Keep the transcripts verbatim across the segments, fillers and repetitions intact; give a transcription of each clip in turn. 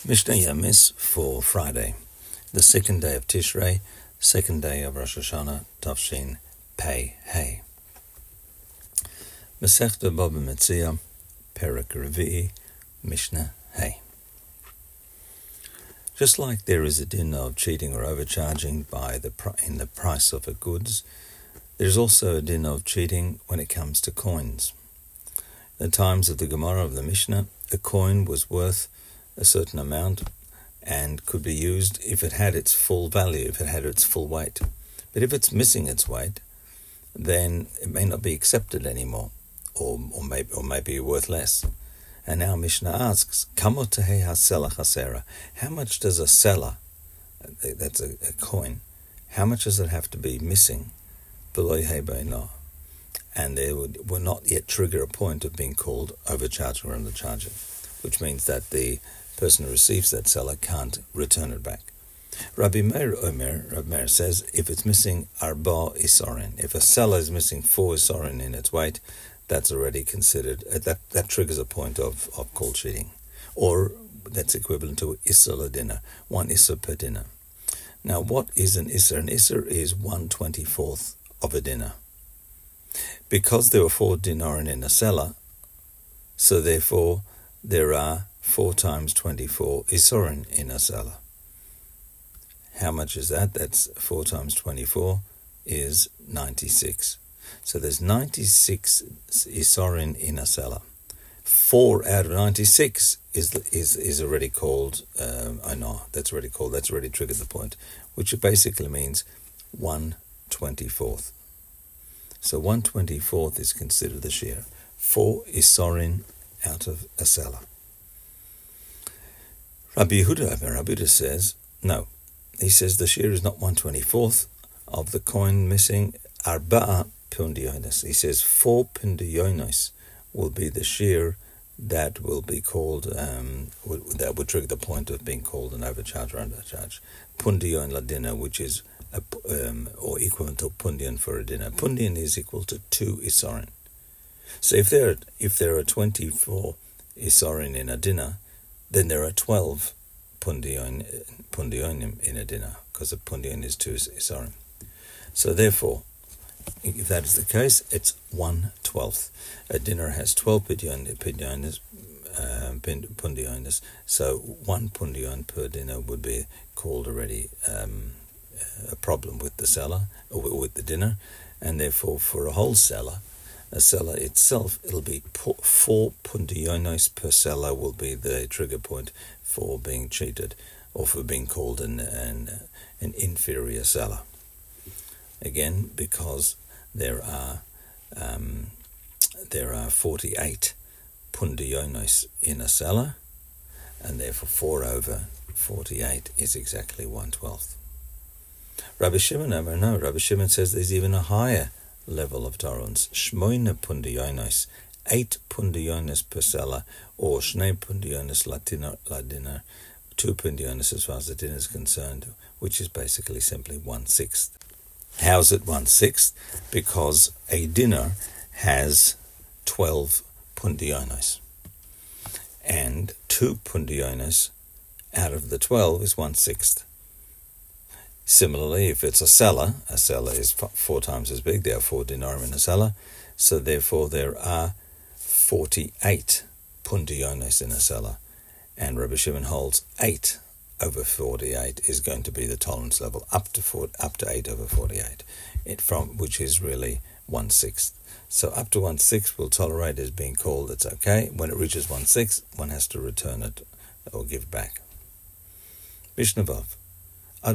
Mishnah Yamis for Friday, the second day of Tishrei, second day of Rosh Hashanah, Tafshin Pei Hey. Masechta Baba Metzia, Perek Revi'i, Mishnah Hey. Just like there is a din of cheating or overcharging by the in the price of a goods, there is also a din of cheating when it comes to coins. In the times of the Gemara of the Mishnah, a coin was worth a certain amount and could be used if it had its full value, if it had its full weight. But if it's missing its weight, then it may not be accepted anymore, or or maybe or maybe worth less. And now Mishnah asks, Kamo tehei hasela chasera? How much does a seller, that's a, a coin, how much does it have to be missing? V'lo yehei beino, and they would, will not yet trigger a point of being called overcharging or undercharging, which means that the person who receives that seller can't return it back. Rabbi Meir Omer, Rabbi Meir says, if it's missing arba isorin, if a seller is missing four isorin in its weight, that's already considered, uh, that, that triggers a point of, of called cheating. Or that's equivalent to isser ladina, one isser per dinner. Now, what is an isser? An isser is one twenty-fourth of a dinner. Because there were four dinarin in a seller, so therefore there are four times twenty-four isorin in a seller. How much is that? That's four times twenty-four is ninety-six. So there's ninety-six isorin in a seller. Four out of ninety-six is is is already called. Um, I know that's already called. That's already triggered the point, which basically means one twenty-fourth. So one twenty-fourth is considered the shear. Four isorin out of a seller. Rabbi Yehuda, Rabbi Yehuda says, no. He says the shear is not one twenty-fourth of the coin missing, arba'a pundionis. He says four pundionis will be the shear that will be called, um, that would trigger the point of being called an overcharge or undercharge. Pundion ladina, which is, a, um, or equivalent to pundion for a dinner. Pundion is equal to two isorin. So if there, if there are twenty-four isorin in a dinner, then there are twelve pundion, pundionim in a dinner, because a pundion is two isorin. So therefore, if that is the case, it's one twelfth. A dinner has twelve pundionis, uh, pundionis, so one pundion per dinner would be called already um, a problem with the seller, or with the dinner, and therefore for a whole seller, a seller itself, it'll be four pundionos per seller will be the trigger point for being cheated, or for being called an an, an inferior seller. Again, because there are um, there are forty-eight pundionos in a seller, and therefore four over forty-eight is exactly one twelfth. Rabbi Shimon, no, Rabbi Shimon says there's even a higher level of tolerance. Shmoina pundionos, eight pundionos per seller, or shnei pundionos ladina, ladina, two pundionos as far as the dinner is concerned, which is basically simply one sixth. How's it one sixth? Because a dinner has twelve pundionos, and two pundionos out of the twelve is one sixth. Similarly, if it's a seller, a seller is four times as big. There are four dinarim in a seller, so therefore there are forty-eight pundionos in a seller, and Rabbi Shimon holds eight over forty-eight is going to be the tolerance level, up to four, up to eight over forty-eight, it from which is really one sixth. So up to one sixth we'll tolerate as being called. It's okay. When it reaches one sixth, one has to return it or give back. Mishnah Vav. How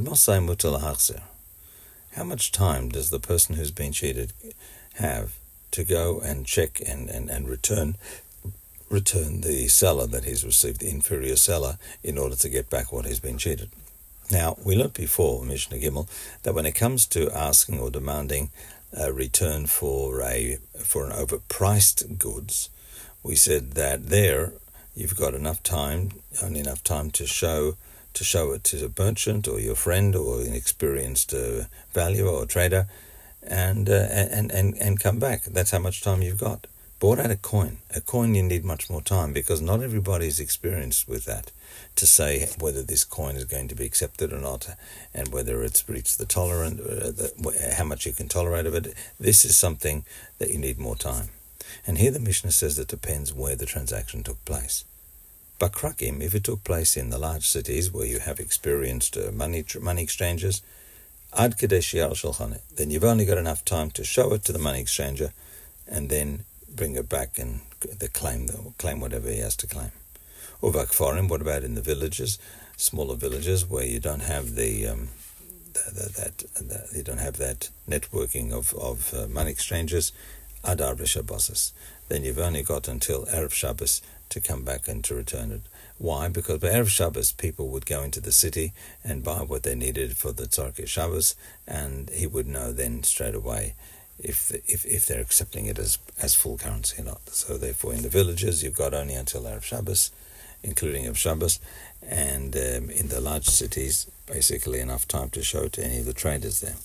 much time does the person who's been cheated have to go and check and, and, and return return the seller that he's received, the inferior seller, in order to get back what he's been cheated? Now, we learnt before, Mishnah Gimel, that when it comes to asking or demanding a return for a for an overpriced goods, we said that there you've got enough time, only enough time to show to show it to a merchant or your friend or an experienced uh, valuer or trader, and, uh, and and and come back. That's how much time you've got. bought out a coin. A coin you need much more time because not everybody is experienced with that to say whether this coin is going to be accepted or not and whether it's reached the tolerant, uh, the, how much you can tolerate of it. This is something that you need more time. And here the Mishnah says it depends where the transaction took place. Bakrakim, if it took place in the large cities where you have experienced uh, money tr- money exchanges, ad kadesh yal shulchane, then you've only got enough time to show it to the money exchanger and then bring it back and the claim the, claim whatever he has to claim. Uvakfarim, what about in the villages, smaller villages where you don't have the, um, the, the that the, you don't have that networking of of uh, money exchangers, adar v'shabbosos, then you've only got until Erev Shabbos to come back and to return it. Why? Because by Erev Shabbos people would go into the city and buy what they needed for the Tzarkei Shabbos, and he would know then straight away if if if they're accepting it as as full currency or not. So therefore in the villages you've got only until Erev Shabbos, including Erev Shabbos, and um, in the large cities basically enough time to show to any of the traders there.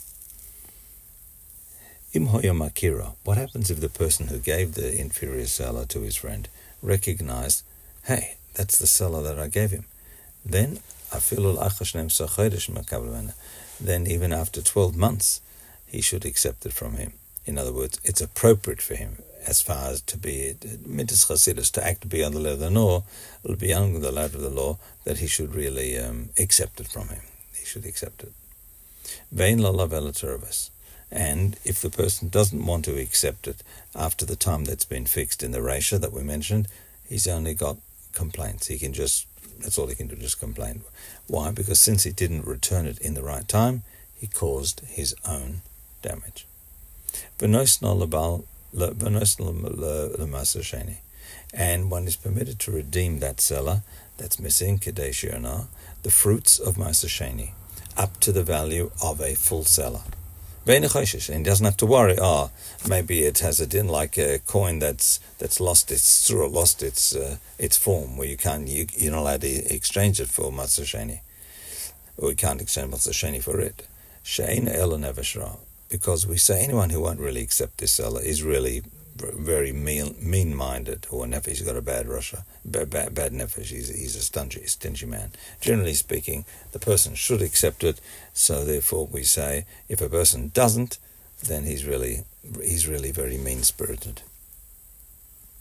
Im hoya makira, what happens if the person who gave the inferior seller to his friend recognized, hey, that's the seller that I gave him? Then, then even after twelve months, he should accept it from him. In other words, it's appropriate for him as far as to be midas chasidus, to act beyond the letter of the law, beyond the letter of the law, that he should really um, accept it from him. He should accept it. Vein lalav elatervis. And if the person doesn't want to accept it after the time that's been fixed in the ratio that we mentioned, he's only got complaints. He can just, that's all he can do, just complain. Why? Because since he didn't return it in the right time, he caused his own damage. And one is permitted to redeem that seller that's missing, Kadesh Yonah, the fruits of Maaser Sheni, up to the value of a full seller. And he doesn't have to worry, oh, maybe it has a din like a coin that's that's lost its lost its uh, its form, where you can't you, you're not allowed to exchange it for Maaser Sheni, or you can't exchange Maaser Sheni for it. Shein elo neveshra, because we say anyone who won't really accept this seller is really very mean, mean-minded, or nefesh, he's got a bad rasha, bad, bad, bad nefesh, he's, he's a stingy, stingy man. Generally speaking, the person should accept it, so therefore we say, if a person doesn't, then he's really, he's really very mean-spirited.